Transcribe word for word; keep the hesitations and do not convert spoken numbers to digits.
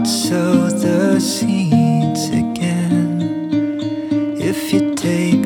would sow the seeds again. If you take